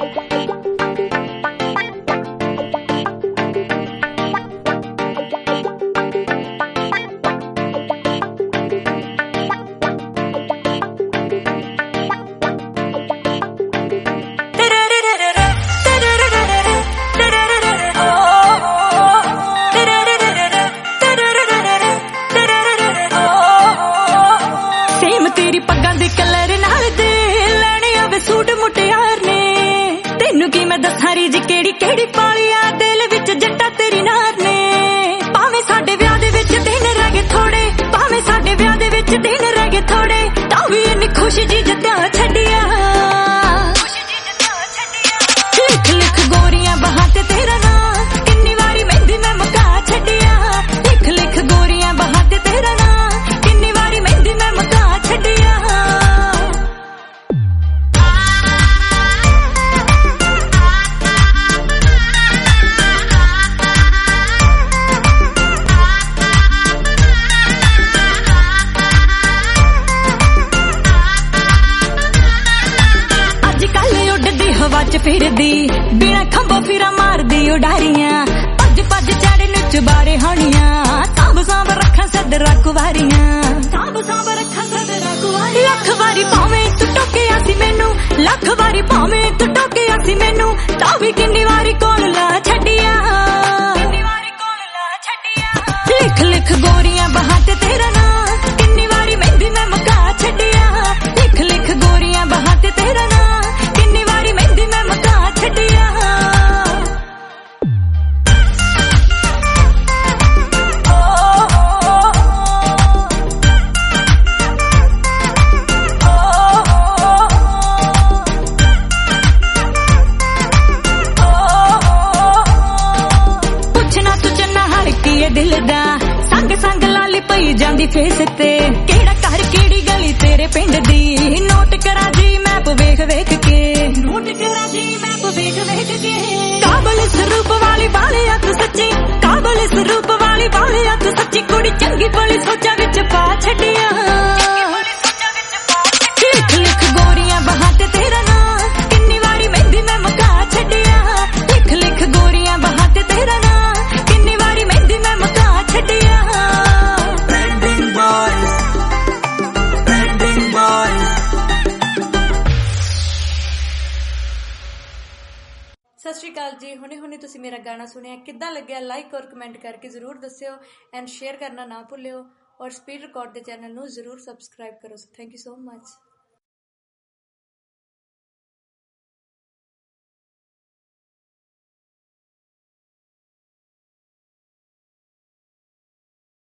पग्गां दे colour नाल दे लैणे आवे सूट मुटियार ने तेनू की मैं दस्सां रीज केड़ी केड़ी पालिया दिल विच जट्टा तेरी नार ने भावें साडे विआह दे विच दिन रह गए थोड़े भावें साडे विआह दे विच दिन रह गए थोड़े तां वी इन्नी खुशी जी जत्या छड्डिया लिख लिख गोरियां बहां ते तेरा नां किन्नी वारी मेहंदी मैं मुका छड्डिया लिख लिख गोरियां बहां ते तेरा नां किन्नी वारी मेहंदी मैं मुका छड्डिया हवा च फिरदी बिना खंबो फिरा मारदी उडारियां भज भज चढ़ नु चबारे होनियां सांभ सांभ रखा सदरा कुवारियां लख वारी भावें तू टोकिया सी मैनू लख वारी भावें तू टोकिया सी मैनू तां वी किन्नी वारी कोल ला छड्डिया लिख लिख गोरियां बहां ते तेरा नां किन्नी वारी मेहंदी मैं मुका छड्डिया लिख लिख गोरियां बहां ते तेरा नां किन्नी वारी मेहंदी मैं मुका छड्डिया पुछना तू चन्ना हड़की है दिल दा संग संग लाली पई जांदी फेस ते केड़ा घर केड़ी गली तेरे पिंड दी नोट करा जी मैप वेख वेख के काबल स्वरूप वाली बाले हथ सच्ची काबल स्वरूप वाली बाले हथ सच्ची कुड़ी चंगी भली सोचा विच पा छड्डिया लिख लिख गोरियां बहां ते तेरा नां किन्नी वारी मेहंदी मैं मुका छड्डिया लिख लिख गोरियां बहां ते तेरा नां किन्नी वारी मेहंदी मैं मुका छड्डिया सत श्री अकाल जी। हुणे हुणे तुसी मेरा गाना सुनिया किद्दां लग्गिया लाइक और कमेंट करके जरूर दस्सिओ एंड शेयर करना ना भुल्लिओ और स्पीड रिकॉर्ड दे चैनल नूं जरूर सबसक्राइब करो। Thank you so much.